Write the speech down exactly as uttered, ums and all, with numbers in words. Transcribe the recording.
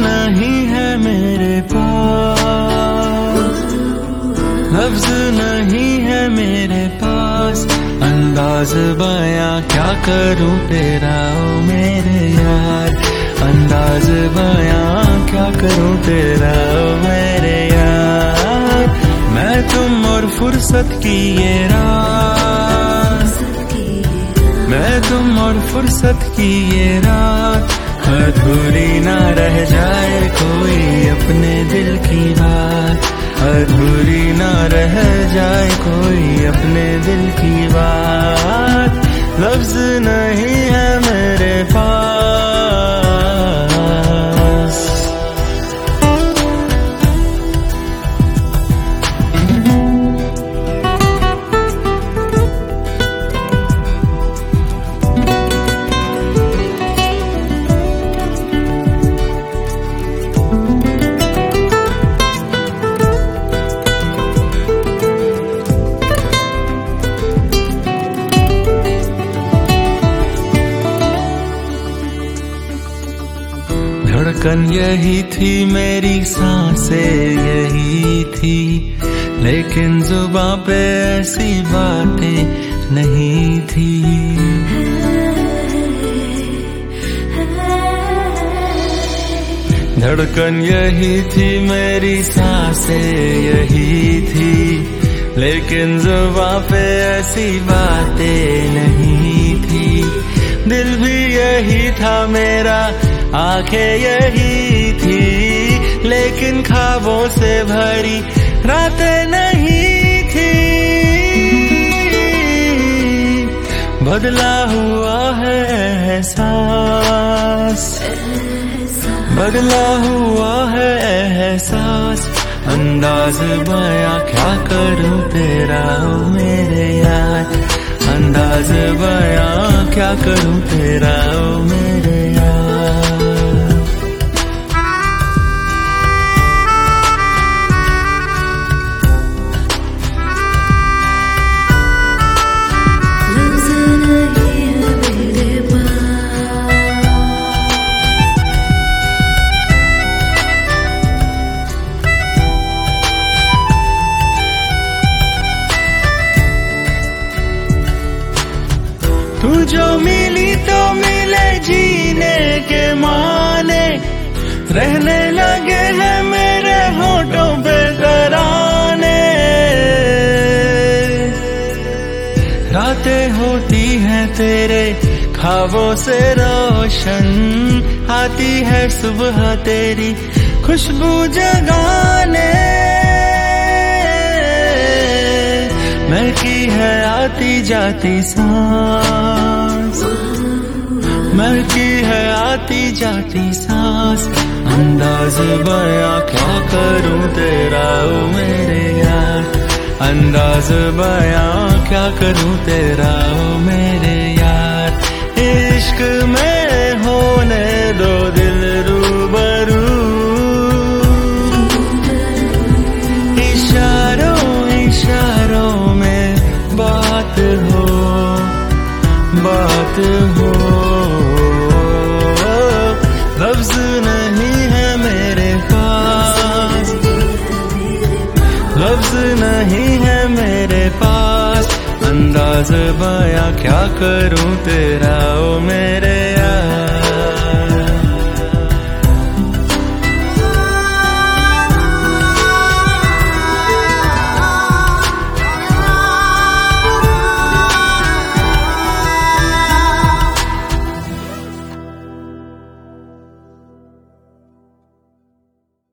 नहीं है मेरे पास, लफ्ज नहीं है मेरे पास, अंदाज बयां क्या करूं तेरा ओ मेरे यार, अंदाज बयां क्या करूं तेरा ओ मेरे यार। मैं तुम और फुर्सत की ये रात, मैं तुम और फुर्सत की ये रात, अधूरी ना रह जाए कोई अपने दिल की बात, अधूरी ना रह जाए कोई अपने दिल की बात, लफ्ज नहीं है मेरे पास। धड़कन यही थी मेरी सांसें यही थी, लेकिन जुबां पे ऐसी बातें नहीं थी। धड़कन यही थी मेरी सांसें यही थी, लेकिन जुबां पे ऐसी बातें नहीं थी। दिल भी यही था मेरा, आंखें यही थी, लेकिन ख्वाबों से भरी रातें नहीं थी। बदला हुआ है एहसास, बदला हुआ है एहसास, अंदाज बयां क्या करूं तेरा ओ मेरे यार, अंदाज बयां क्या करूं तेरा ओ मेरे यार। तू जो मिली तो मिले जीने के माने, रहने लगे हैं मेरे होठों पे तराने। रातें होती हैं तेरे ख्वाबों से रोशन, आती है सुबह तेरी खुशबू जगाने। महकी है आती जाती सांस, महकी है आती जाती सांस, अंदाज बयां क्या करूं तेरा ओ मेरे यार, अंदाज बयां क्या करूं तेरा ओ मेरे यार। इश्क में होने दो दिल रूबरू, इशारों इशारों में बात हो, बात हो। लफ्ज नहीं है मेरे पास, लफ्ज नहीं है मेरे पास, अंदाज बयां क्या करूं तेरा